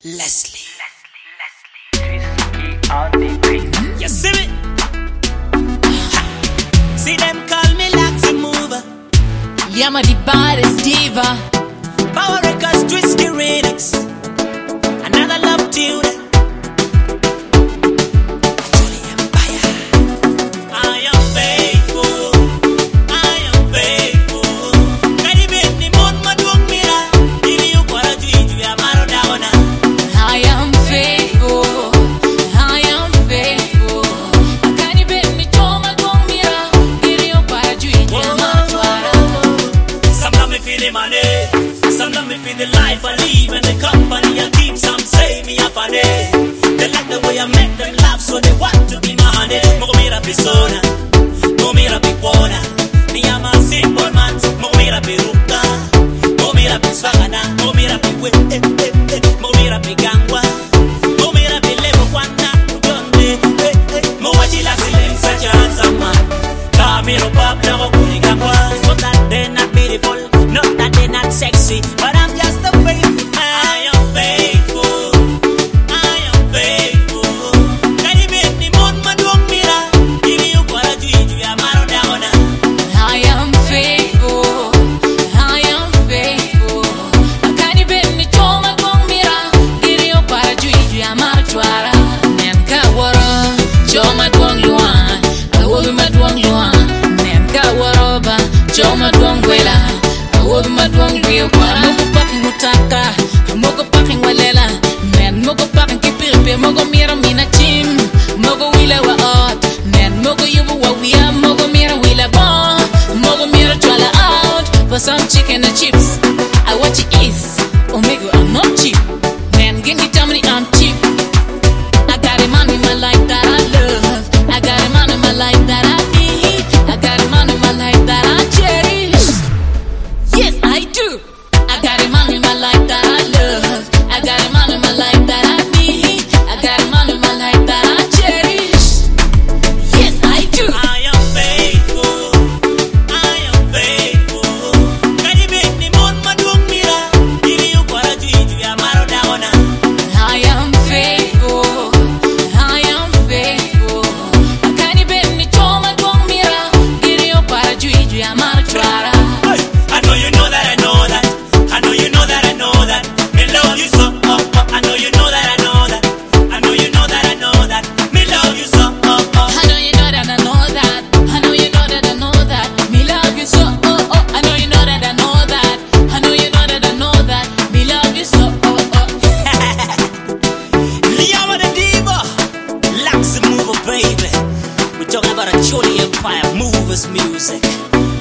Leslie. You see me? See them call me Laxy Mover. Yama the baddest diva. Power Records, Twisty Remix. Another love tune. Julie Empire. I am faithful. I am faithful. Kadi beni mon madung mira. Ili ukwara juiju ya maro daona. I am faithful. I am faithful. Akani beni choma gomira. Diri para juiju ya matwara. Some love me feel the money. Some love me feel the life I live and the company I keep. Some say me a funny. They like the way I make them laugh, so they want to be my honey. Mogo mira persona, mogo mira pipona. Me am a simple man, mogo mira peruka, mogo mira pisfagana, mogo mira piwe, mogo mira pigangwa, mogo mira pilevo kwana ujonde, mogo wachila silenza chanza man. Camero pop na kuligangwa. It's not that they're not beautiful, not that they're not sexy, but I'm just a faithful man. I am faithful. I am faithful. Kadi beni mon madung mira. Ili ukwara juiju ya maro daona. I am faithful. I am faithful. Akani beni choma gomira. Diri para juiju ya matwara. Nenka wara choma duang luan. Awobi maduang luan. Nenka waroba choma duang gwela. Awobi maduang luan. Mogo paking mutaka. Mogo paking walela. Men mogo paking kipirpe. Mogo mira mina chim. Mogo wila wa ot. Men mogo yubu wa wia. Mogo mira wila bon. Mogo mira twala out. For some chicken and chips. I watch it is. Omega, I'm not cheap. Man, give me tell me I'm cheap. I got a man in my life that I love. I got a man in my life that I need. I got a man in my life that I cherish. Yes, I do. I got a man in my life that I love. I got a man in my life that I need. I got a man in my life that I cherish. Yes, I do. I am faithful. I am faithful. Kadi beni mon madung mira. Ili ukwara juiju ya maro daona. I am faithful. I am faithful. Akani beni choma gomira. Diri para juiju ya matwara. Hey, I know you know that I know that. I know you know that I know that. Me love you so. I know you know that I know that. I know you know that I know that. Me love you so. I know you know that I know that. I know you know that I know that. Me love you so. Oh oh. I know you know that I know that. I know you know that I know that. Me love you so. Oh oh. Yama the diva, Laxy Mover, baby. We're talking about a Julie Empire Movers music.